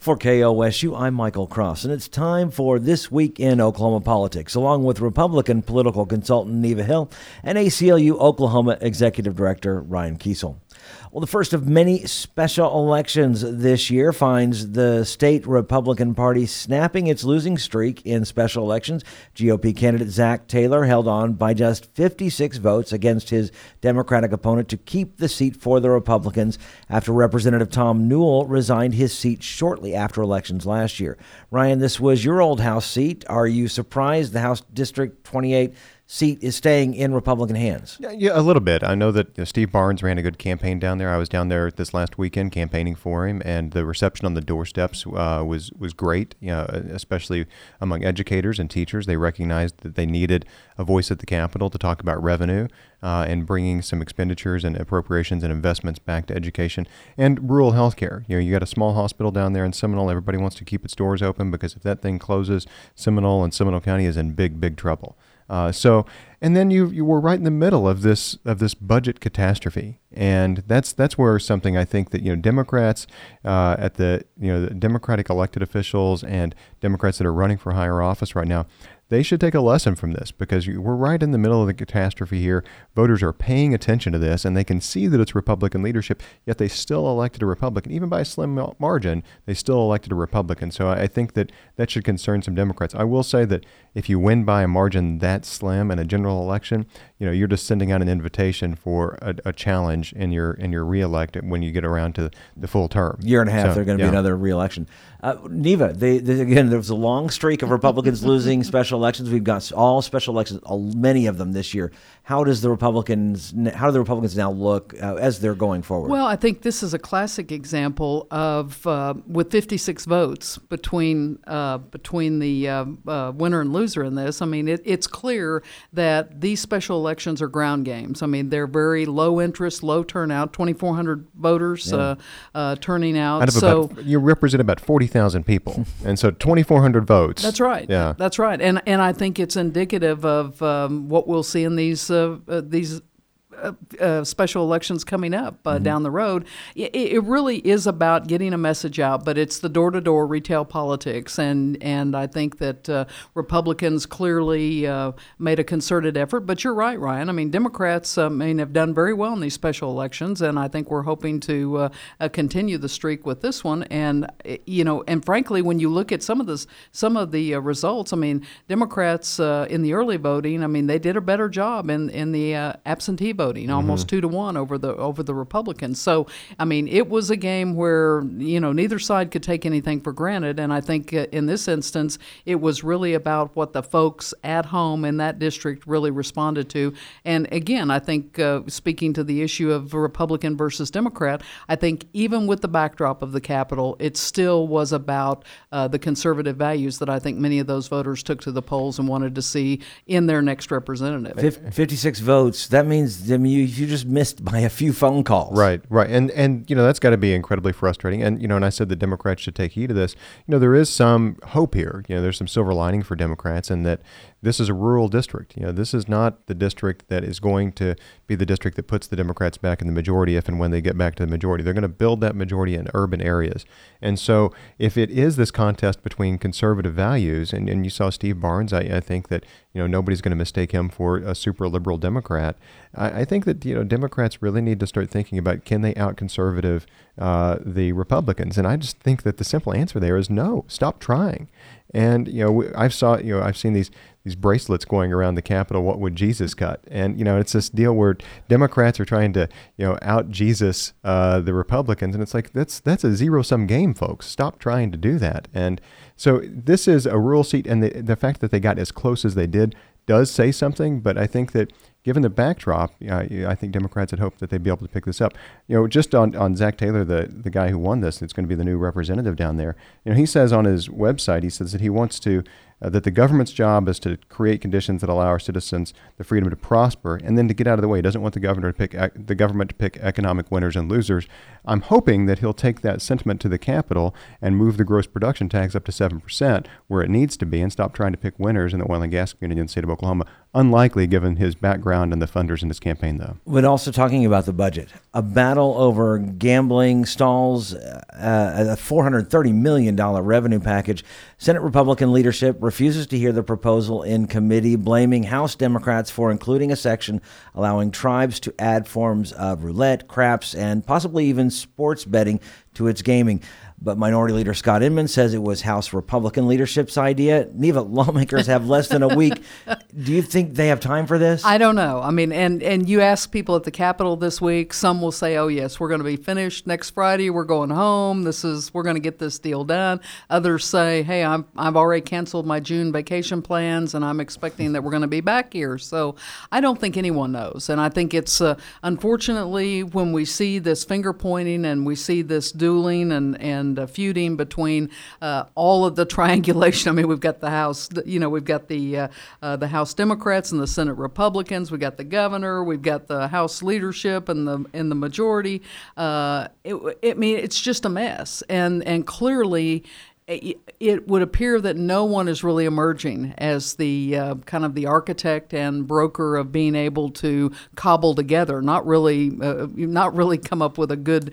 For KOSU, I'm Michael Cross, and it's time for This Week in Oklahoma Politics, along with Republican political consultant Neva Hill and ACLU Oklahoma Executive Director Ryan Kiesel. Well, the first of many special elections this year finds the state Republican Party snapping its losing streak in special elections. GOP candidate Zach Taylor held on by just 56 votes against his Democratic opponent to keep the seat for the Republicans after Representative Tom Newell resigned his seat shortly after elections last year. Ryan, this was your old House seat. Are you surprised the House District 28 seat is staying in Republican hands? Yeah, a little bit. I know that Steve Barnes ran a good campaign down there. I was down there this last weekend campaigning for him, and the reception on the doorsteps was great, especially among educators and teachers. They recognized that they needed a voice at the Capitol to talk about revenue and bringing some expenditures and appropriations and investments back to education and rural health care. You got a small hospital down there in Seminole. Everybody wants to keep its doors open because if that thing closes, Seminole and Seminole County is in big trouble. And then you were right in the middle of this budget catastrophe, and that's where something I think that Democrats at the Democratic elected officials and Democrats that are running for higher office right now, they should take a lesson from this, because we're right in the middle of the catastrophe here. Voters are paying attention to this, and they can see that it's Republican leadership, yet they still elected a Republican. Even by a slim margin, they still elected a Republican. So I think that should concern some Democrats. I will say that if you win by a margin that slim in a general election, you're just sending out an invitation for a challenge in your reelect when you get around to the full term. Year and a half, there's going to be another reelection. Neva, again, there was a long streak of Republicans losing special elections. We've got all special elections, many of them this year. How do the Republicans now look as they're going forward? Well, I think this is a classic example of with 56 votes between the winner and loser in this. I mean, it's clear that these special elections are ground games. I mean, they're very low interest, low turnout. 2,400 voters turning out. You represent about 40,000 people, and so 2,400 votes. That's right. Yeah, that's right. And I think it's indicative of what we'll see in these special elections coming up down the road. It really is about getting a message out, but it's the door-to-door retail politics, and I think that Republicans clearly made a concerted effort. But you're right, Ryan. I mean, Democrats have done very well in these special elections, and I think we're hoping to continue the streak with this one. And and frankly, when you look at some of the results, I mean, Democrats in the early voting, I mean, they did a better job in the absentee voting, almost 2-1 over the Republicans. So, I mean, it was a game where neither side could take anything for granted, and I think in this instance, it was really about what the folks at home in that district really responded to. And again, I think speaking to the issue of Republican versus Democrat, I think even with the backdrop of the Capitol, it still was about the conservative values that I think many of those voters took to the polls and wanted to see in their next representative. 56 votes. That means you just missed by a few phone calls. Right. And that's got to be incredibly frustrating. And, and I said the Democrats should take heed of this. There is some hope here. There's some silver lining for Democrats, and that this is a rural district. This is not the district that is going to be the district that puts the Democrats back in the majority if and when they get back to the majority. They're going to build that majority in urban areas. And so if it is this contest between conservative values, and you saw Steve Barnes, I think that, nobody's going to mistake him for a super liberal Democrat. I think that, Democrats really need to start thinking about, can they out-conservative the Republicans? And I just think that the simple answer there is no, stop trying. And, I've seen these bracelets going around the Capitol, what would Jesus cut? And, it's this deal where Democrats are trying to, out Jesus the Republicans. And it's like, that's a zero-sum game, folks. Stop trying to do that. And so this is a rural seat, and the fact that they got as close as they did does say something. But I think that given the backdrop, I think Democrats had hoped that they'd be able to pick this up. Just on Zach Taylor, the guy who won this, it's going to be the new representative down there. He says on his website, he says that he wants to that the government's job is to create conditions that allow our citizens the freedom to prosper, and then to get out of the way. He doesn't want the government to pick economic winners and losers. I'm hoping that he'll take that sentiment to the Capitol and move the gross production tax up to 7%, where it needs to be, and stop trying to pick winners in the oil and gas community in the state of Oklahoma. Unlikely given his background and the funders in his campaign, though. But also talking about the budget, a battle over gambling stalls, a $430 million revenue package. Senate Republican leadership refuses to hear the proposal in committee, blaming House Democrats for including a section allowing tribes to add forms of roulette, craps, and possibly even sports betting to its gaming. But Minority Leader Scott Inman says it was House Republican leadership's idea. Neva, lawmakers have less than a week. Do you think they have time for this? I don't know. I mean, and you ask people at the Capitol this week, some will say, oh, yes, we're going to be finished next Friday. We're going home. We're going to get this deal done. Others say, hey, I've already canceled my June vacation plans, and I'm expecting that we're going to be back here. So I don't think anyone knows. And I think it's, unfortunately, when we see this finger pointing and we see this dueling and feuding between all of the triangulation. I mean, we've got the House, we've got the House Democrats and the Senate Republicans. We've got the governor. We've got the House leadership and the majority. It's just a mess, and clearly. It would appear that no one is really emerging as the kind of the architect and broker of being able to cobble together, not really come up with a good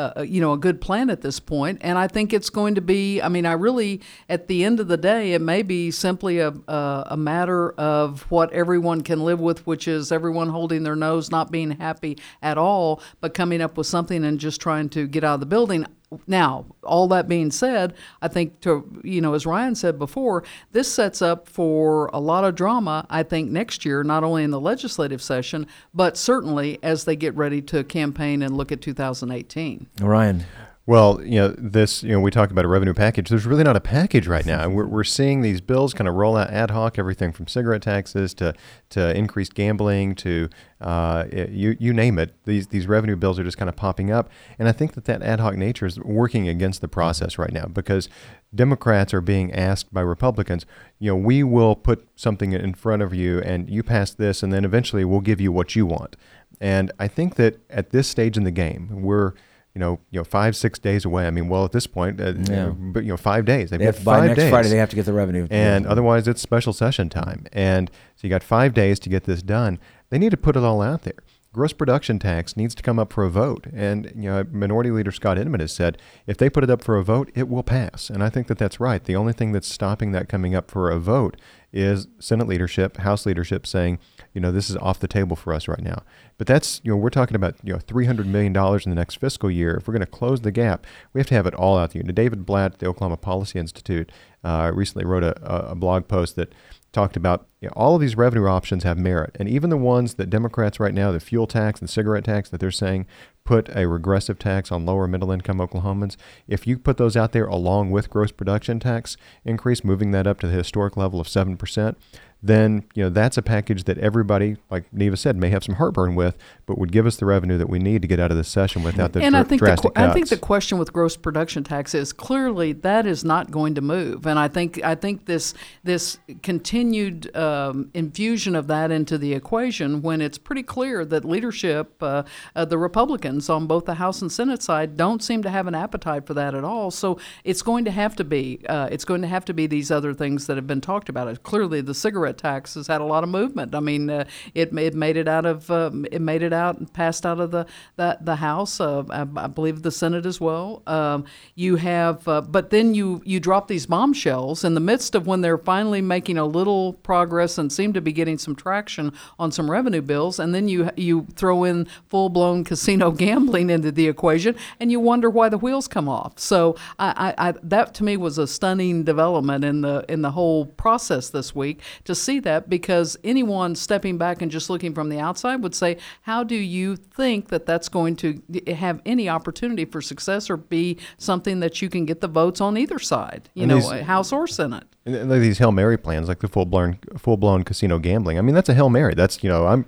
plan at this point. And I think it's going to be. I mean, at the end of the day, it may be simply a matter of what everyone can live with, which is everyone holding their nose, not being happy at all, but coming up with something and just trying to get out of the building. Now, all that being said, I think as Ryan said before, this sets up for a lot of drama, I think, next year, not only in the legislative session, but certainly as they get ready to campaign and look at 2018. Ryan. Well, we talk about a revenue package. There's really not a package right now. We're seeing these bills kind of roll out ad hoc, everything from cigarette taxes to increased gambling to you name it. These revenue bills are just kind of popping up. And I think that ad hoc nature is working against the process right now, because Democrats are being asked by Republicans, we will put something in front of you and you pass this, and then eventually we'll give you what you want. And I think that at this stage in the game, we're 5-6 days away. I mean, well, at this point, but 5 days. They have, by next Friday, they have to get the revenue. And otherwise, it's special session time. And so you got 5 days to get this done. They need to put it all out there. Gross production tax needs to come up for a vote. And, Minority Leader Scott Inman has said, if they put it up for a vote, it will pass. And I think that that's right. The only thing that's stopping that coming up for a vote is Senate leadership, House leadership saying, this is off the table for us right now. But that's, we're talking about, $300 million in the next fiscal year. If we're going to close the gap, we have to have it all out there. Now, David Blatt at the Oklahoma Policy Institute recently wrote a blog post that talked about all of these revenue options have merit. And even the ones that Democrats right now, the fuel tax and cigarette tax that they're saying put a regressive tax on lower middle income Oklahomans, if you put those out there along with gross production tax increase, moving that up to the historic level of 7%, then that's a package that everybody, like Neva said, may have some heartburn with, but would give us the revenue that we need to get out of this session without the drastic cuts. I think the question with gross production tax is clearly that is not going to move, and I think this continued infusion of that into the equation, when it's pretty clear that leadership, the Republicans on both the House and Senate side, don't seem to have an appetite for that at all. So it's going to have to be these other things that have been talked about. Clearly, the cigarette tax has had a lot of movement. I mean, it made it out and passed out of the House. I believe the Senate as well. You have, but then you drop these bombshells in the midst of when they're finally making a little progress and seem to be getting some traction on some revenue bills, and then you throw in full-blown casino gambling into the equation, and you wonder why the wheels come off. So I that to me was a stunning development in the whole process this week, to see that, because anyone stepping back and just looking from the outside would say, how do you think that that's going to have any opportunity for success or be something that you can get the votes on either side, House or Senate? And like these Hail Mary plans, like the full-blown casino gambling. I mean, that's a Hail Mary. That's,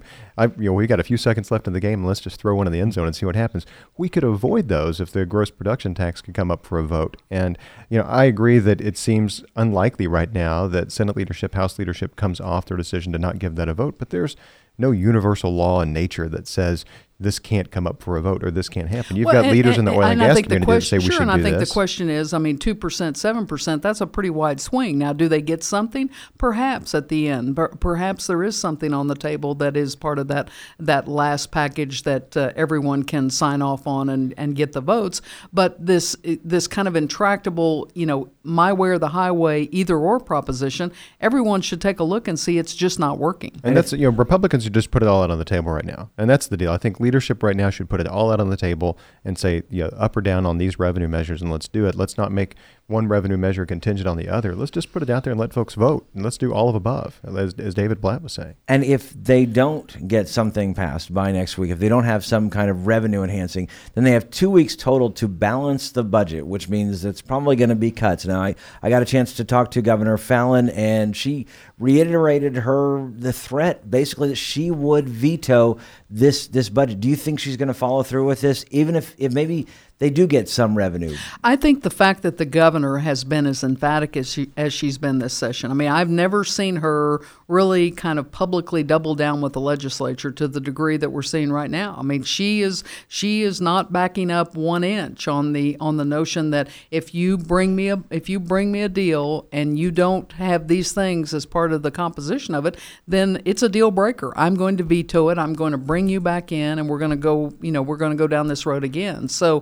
we got a few seconds left in the game, and let's just throw one in the end zone and see what happens. We could avoid those if the gross production tax could come up for a vote. And, I agree that it seems unlikely right now that Senate leadership, House leadership comes off their decision to not give that a vote. But there's no universal law in nature that says this can't come up for a vote or this can't happen. You've got leaders in the oil and gas community that say we should do this. And I think the question is, 2%, 7%, that's a pretty wide swing. Now, do they get something? Perhaps at the end. Perhaps there is something on the table that is part of that last package that everyone can sign off on and get the votes. But this kind of intractable, my way or the highway, either or proposition, everyone should take a look and see it's just not working. And that's, Republicans should just put it all out on the table right now. And that's the deal. I think leadership right now should put it all out on the table and say, up or down on these revenue measures, and let's do it. Let's not make one revenue measure contingent on the other. Let's just put it out there and let folks vote, and let's do all of above, as David Blatt was saying. And if they don't get something passed by next week, if they don't have some kind of revenue enhancing, then they have 2 weeks total to balance the budget, which means it's probably going to be cuts. Now, I got a chance to talk to Governor Fallin, and she reiterated the threat, basically, that she would veto this budget. Do you think she's going to follow through with this, even if maybe they do get some revenue? I think the fact that the governor has been as emphatic as she's been this session. I mean, I've never seen her really kind of publicly double down with the legislature to the degree that we're seeing right now. I mean, she is not backing up 1 inch on the notion that if you bring me a deal and you don't have these things as part of the composition of it, then it's a deal breaker. I'm going to veto it. I'm going to bring you back in, and we're going to go down this road again. So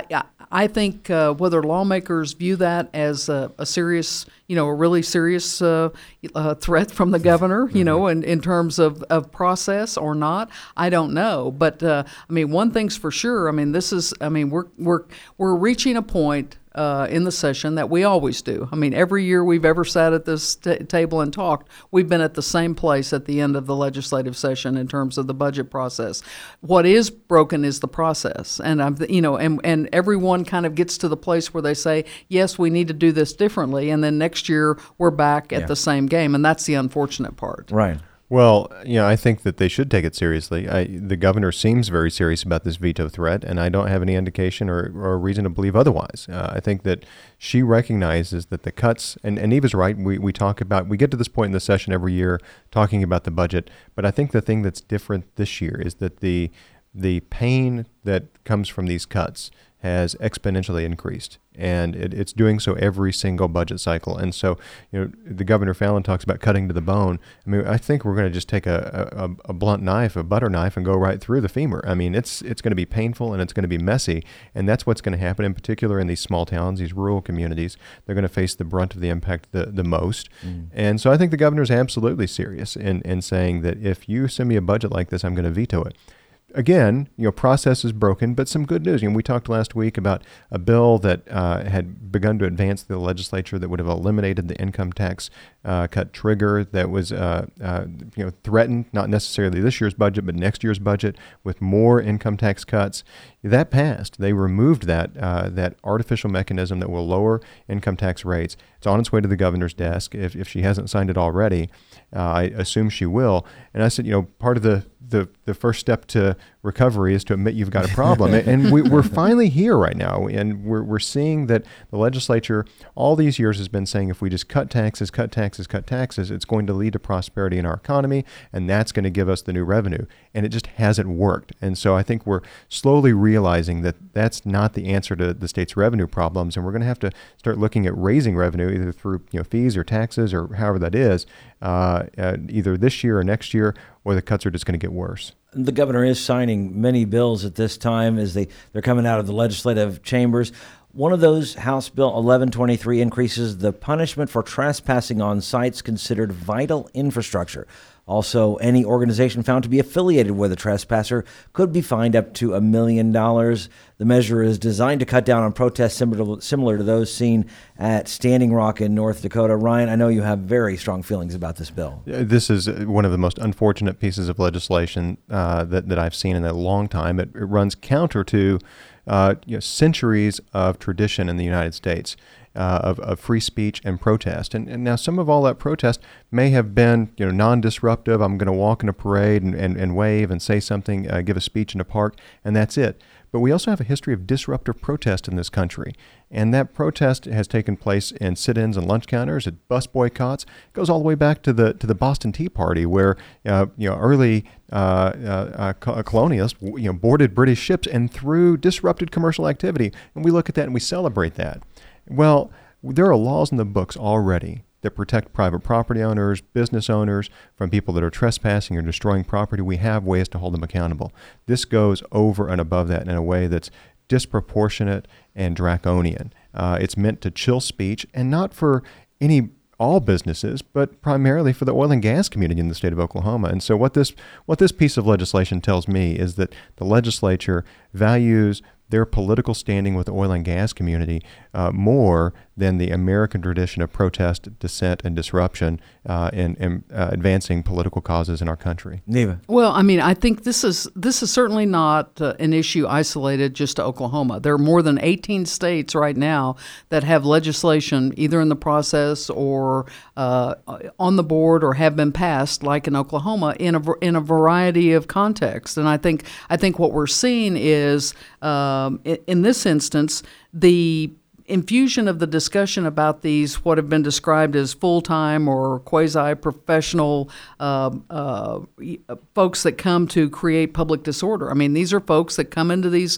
I think whether lawmakers view that as a serious, a really serious threat from the governor, in terms of process or not, I don't know. But one thing's for sure. We're reaching a point in the session that we always do. I mean, every year we've ever sat at this table and talked, we've been at the same place at the end of the legislative session in terms of the budget process. What is broken is the process, and and everyone kind of gets to the place where they say, yes, we need to do this differently, and then next year we're back at the same game, and that's the unfortunate part. Right. Well, I think that they should take it seriously. The governor seems very serious about this veto threat, and I don't have any indication or reason to believe otherwise. I think that she recognizes that the cuts, and Eva's right, we get to this point in the session every year talking about the budget, but I think the thing that's different this year is that the pain that comes from these cuts has exponentially increased, and it's doing so every single budget cycle. And so, the Governor Fallin talks about cutting to the bone. I mean, I think we're going to just take a blunt knife, a butter knife, and go right through the femur. I mean, it's going to be painful and it's going to be messy, and that's what's going to happen, in particular in these small towns, these rural communities. They're going to face the brunt of the impact the most. And so I think the governor's absolutely serious in saying that if you send me a budget like this, I'm going to veto it. Again, process is broken, but some good news. We talked last week about a bill that had begun to advance the legislature that would have eliminated the income tax cut trigger that was threatened, not necessarily this year's budget, but next year's budget, with more income tax cuts. That passed. They removed that artificial mechanism that will lower income tax rates. It's on its way to the governor's desk. If she hasn't signed it already, I assume she will. And I said, part of the first step to recovery is to admit you've got a problem. And we're finally here right now. And we're seeing that the legislature all these years has been saying if we just cut taxes, it's going to lead to prosperity in our economy, and that's going to give us the new revenue. And it just hasn't worked. And so I think we're slowly realizing that that's not the answer to the state's revenue problems. And we're going to have to start looking at raising revenue either through fees or taxes or however that is, either this year or next year, or the cuts are just going to get worse. The governor is signing many bills at this time as they're coming out of the legislative chambers. One of those, House Bill 1123, increases the punishment for trespassing on sites considered vital infrastructure. Also, any organization found to be affiliated with a trespasser could be fined up to $1 million. The measure is designed to cut down on protests similar to those seen at Standing Rock in North Dakota. Ryan, I know you have very strong feelings about this bill. This is one of the most unfortunate pieces of legislation that I've seen in a long time. It runs counter to centuries of tradition in the United States. Of free speech and protest. And now some of all that protest may have been non-disruptive. I'm going to walk in a parade and wave and say something, give a speech in a park, and that's it. But we also have a history of disruptive protest in this country. And that protest has taken place in sit-ins and lunch counters, at bus boycotts. It goes all the way back to the Boston Tea Party, where early colonialists boarded British ships and through disrupted commercial activity. And we look at that and we celebrate that. Well, there are laws in the books already that protect private property owners, business owners from people that are trespassing or destroying property. We have ways to hold them accountable. This goes over and above that in a way that's disproportionate and draconian. It's meant to chill speech, and not for all businesses, but primarily for the oil and gas community in the state of Oklahoma. And so what this piece of legislation tells me is that the legislature values their political standing with the oil and gas community more than the American tradition of protest, dissent, and disruption in advancing political causes in our country. Neva. Well, I mean, I think this is certainly not an issue isolated just to Oklahoma. There are more than 18 states right now that have legislation either in the process or on the board or have been passed, like in Oklahoma, in a variety of contexts. And I think what we're seeing is, in this instance, the infusion of the discussion about these, what have been described as full-time or quasi-professional folks that come to create public disorder. I mean, these are folks that come into these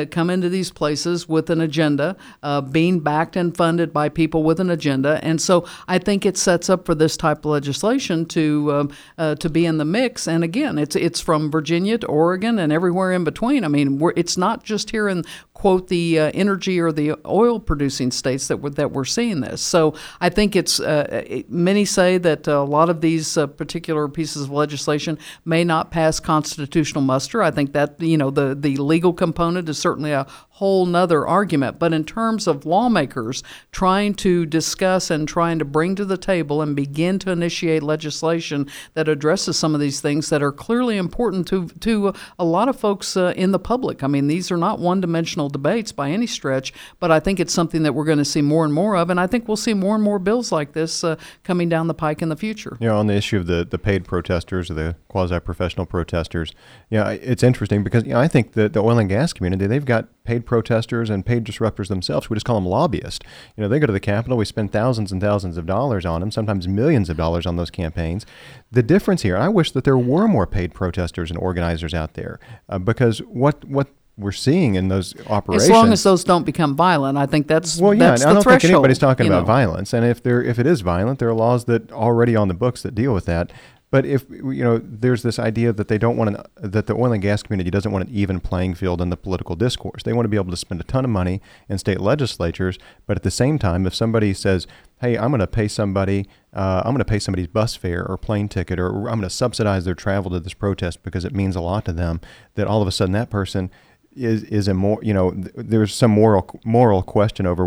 places with an agenda, being backed and funded by people with an agenda, and so I think it sets up for this type of legislation to be in the mix. And again, it's from Virginia to Oregon and everywhere in between. I mean, it's not just here in quote the energy or the oil producing states that we're seeing this. So I think it's many say that a lot of these particular pieces of legislation may not pass constitutional muster. I think that the legal component is certainly a whole nother argument. But in terms of lawmakers trying to discuss and trying to bring to the table and begin to initiate legislation that addresses some of these things that are clearly important to a lot of folks in the public. I mean, these are not one-dimensional debates by any stretch, but I think it's something that we're going to see more and more of, and I think we'll see more and more bills like this coming down the pike in the future. On the issue of the paid protesters or the quasi-professional protesters, it's interesting because I think that the oil and gas community, they've got paid protesters and paid disruptors themselves. We just call them lobbyists. They go to the Capitol. We spend thousands and thousands of dollars on them, sometimes millions of dollars on those campaigns. The difference here, I wish that there were more paid protesters and organizers out there because what we're seeing in those operations. As long as those don't become violent, I think that's I don't think anybody's talking about know. Violence. And if it is violent, there are laws that are already on the books that deal with that. But if there's this idea that they don't want that the oil and gas community doesn't want an even playing field in the political discourse. They want to be able to spend a ton of money in state legislatures, but at the same time, if somebody says, "Hey, I'm going to pay somebody's bus fare or plane ticket, or I'm going to subsidize their travel to this protest because it means a lot to them," that all of a sudden that person is a more there's some moral question over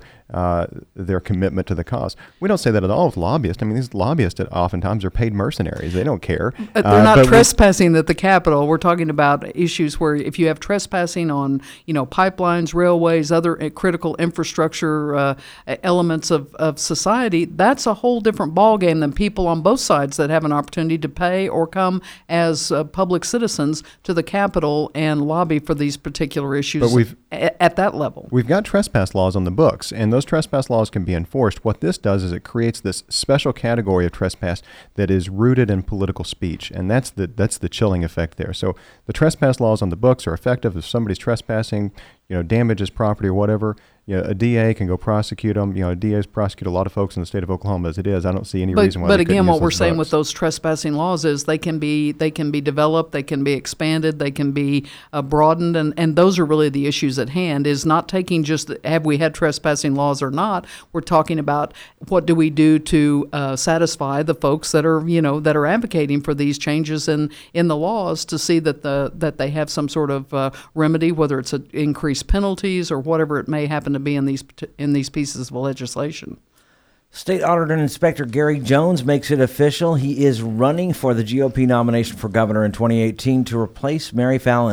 their commitment to the cause. We don't say that at all with lobbyists. I mean, these lobbyists oftentimes are paid mercenaries. They don't care. They're not trespassing at the Capitol. We're talking about issues where if you have trespassing on, pipelines, railways, other critical infrastructure elements of society, that's a whole different ballgame than people on both sides that have an opportunity to pay or come as public citizens to the Capitol and lobby for these particular issues at that level. We've got trespass laws on the books, and those trespass laws can be enforced. What this does is it creates this special category of trespass that is rooted in political speech, and that's the chilling effect there. So the trespass laws on the books are effective if somebody's trespassing, damages property or whatever. A DA can go prosecute them. DAs prosecute a lot of folks in the state of Oklahoma as it is. I don't see any reason why. But again, what we're saying with those trespassing laws is they can be developed, they can be expanded, they can be broadened, and those are really the issues at hand. Is not taking just have we had trespassing laws or not. We're talking about what do we do to satisfy the folks that are advocating for these changes in the laws to see that they have some sort of remedy, whether it's increased penalties or whatever it may happen to be in these pieces of legislation. State Auditor and Inspector Gary Jones makes it official. He is running for the GOP nomination for governor in 2018 to replace Mary Fallin.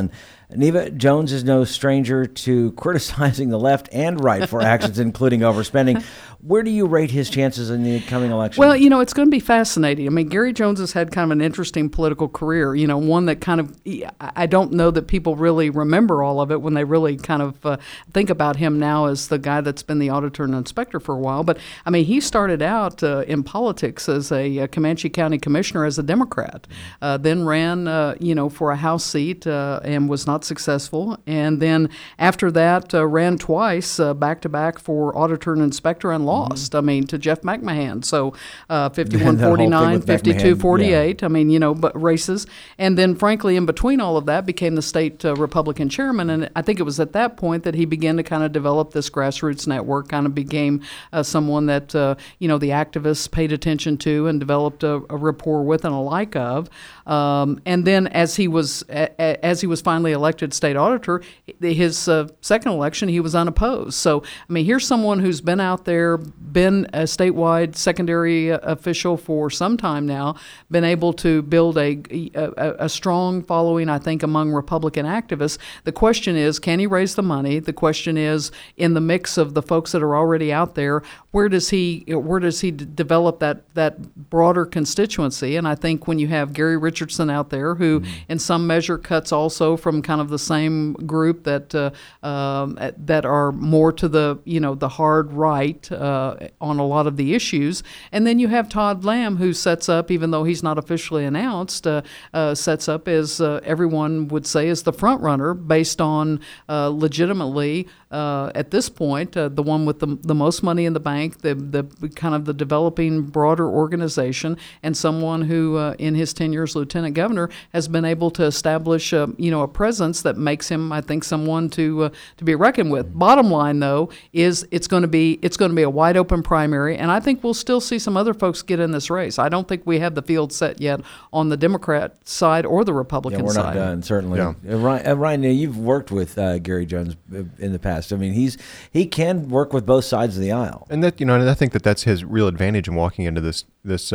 Neva, Jones is no stranger to criticizing the left and right for actions including overspending. Where do you rate his chances in the coming election? Well, it's going to be fascinating. I mean, Gary Jones has had kind of an interesting political career, one that kind of, I don't know that people really remember all of it when they really kind of think about him now as the guy that's been the auditor and inspector for a while. But, I mean, he started out in politics as a Comanche County commissioner as a Democrat, then ran, for a House seat and was not successful. And then after that, ran twice back-to-back for auditor and inspector and lost, I mean, to Jeff McMahon. So 51-49, 52-48, I mean, but races. And then, frankly, in between all of that, became the state Republican chairman. And I think it was at that point that he began to kind of develop this grassroots network, kind of became someone that, the activists paid attention to and developed a rapport with and a like of. And then as he was finally elected state auditor, his second election, he was unopposed. So, I mean, here's someone who's been out there, been a statewide secondary official for some time now, been able to build a strong following, I think, among Republican activists. The question is, can he raise the money? The question is, in the mix of the folks that are already out there, where does he develop that broader constituency? And I think when you have Gary Richardson out there, who in some measure cuts also from kind of the same group that are more to the hard right on a lot of the issues, and then you have Todd Lamb, who sets up, even though he's not officially announced, sets up as everyone would say is the front runner based on legitimately at this point the one with the most money in the bank, the kind of the developing broader organization, and someone who in his tenure as lieutenant governor has been able to establish a presence that makes him, I think, someone to be reckoned with. Bottom line, though, is it's going to be a wide open primary, and I think we'll still see some other folks get in this race. I don't think we have the field set yet on the Democrat side or the Republican side. We're not done, certainly. Yeah. Ryan, you've worked with Gary Jones in the past. I mean, he can work with both sides of the aisle, and that and I think that's his real advantage in walking into this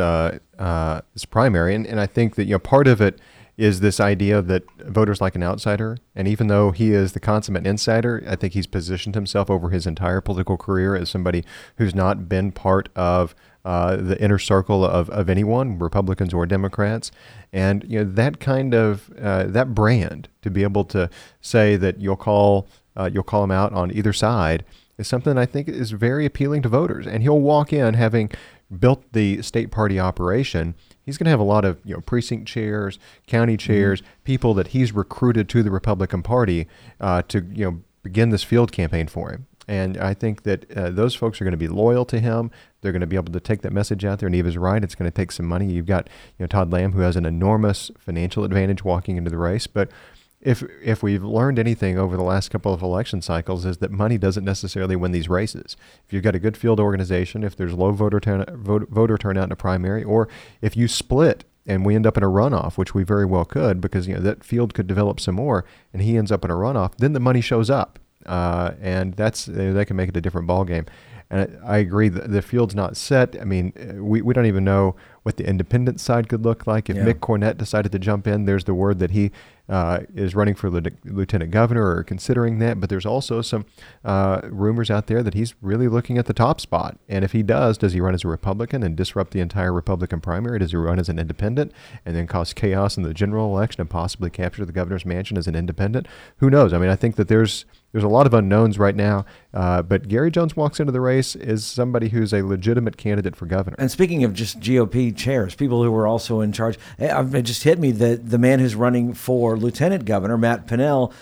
primary, and I think that part of it is this idea that voters like an outsider, and even though he is the consummate insider, I think he's positioned himself over his entire political career as somebody who's not been part of the inner circle of anyone, Republicans or Democrats, and that kind of that brand, to be able to say that you'll call him out on either side, is something I think is very appealing to voters. And he'll walk in having built the state party operation. He's going to have a lot of precinct chairs, county chairs, people that he's recruited to the Republican Party to begin this field campaign for him. And I think that those folks are going to be loyal to him. They're going to be able to take that message out there. And Eva's right; it's going to take some money. You've got Todd Lamb, who has an enormous financial advantage walking into the race, but if we've learned anything over the last couple of election cycles, is that money doesn't necessarily win these races. If you've got a good field organization, if there's low voter turnout in a primary, or if you split and we end up in a runoff, which we very well could, because that field could develop some more, and he ends up in a runoff, then the money shows up, and that can make it a different ballgame. And I agree that the field's not set. I mean, we don't even know what the independent side could look like. If Mick Cornett decided to jump in, there's the word that he is running for lieutenant governor or considering that. But there's also some rumors out there that he's really looking at the top spot. And if he does he run as a Republican and disrupt the entire Republican primary? Does he run as an independent and then cause chaos in the general election and possibly capture the governor's mansion as an independent? Who knows? I mean, I think that there's a lot of unknowns right now. But Gary Jones walks into the race as somebody who's a legitimate candidate for governor. And speaking of just GOP chairs, people who were also in charge, it just hit me that the man who's running for lieutenant governor, Matt Pinnell,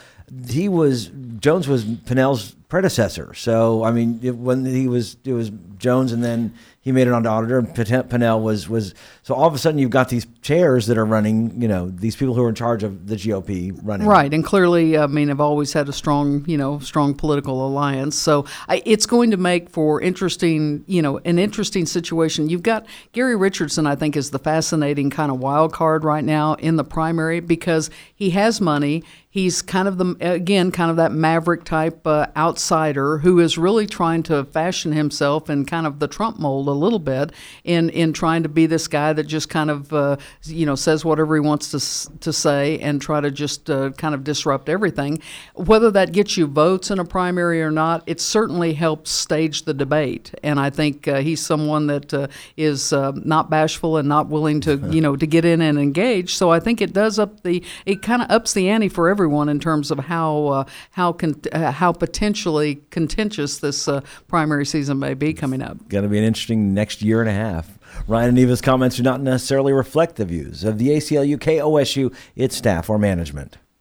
Jones was Pinnell's predecessor. So, I mean, it was Jones, and then he made it on to auditor, and Pinnell was. So all of a sudden, you've got these chairs that are running. These people who are in charge of the GOP running. Right, and clearly, I mean, have always had a strong political alliance. So it's going to make for an interesting situation. You've got Gary Richardson, I think, is the fascinating kind of wild card right now in the primary because he has money. He's kind of that maverick type outsider outsider who is really trying to fashion himself in kind of the Trump mold a little bit in trying to be this guy that just kind of says whatever he wants to say and try to just kind of disrupt everything. Whether that gets you votes in a primary or not, it certainly helps stage the debate. And I think he's someone that is not bashful and not willing to to get in and engage. So I think it kind of ups the ante for everyone in terms of how potentially contentious this primary season may be coming up. Going to be an interesting next year and a half. Ryan and Eva's comments do not necessarily reflect the views of the ACLU, KOSU, its staff, or management.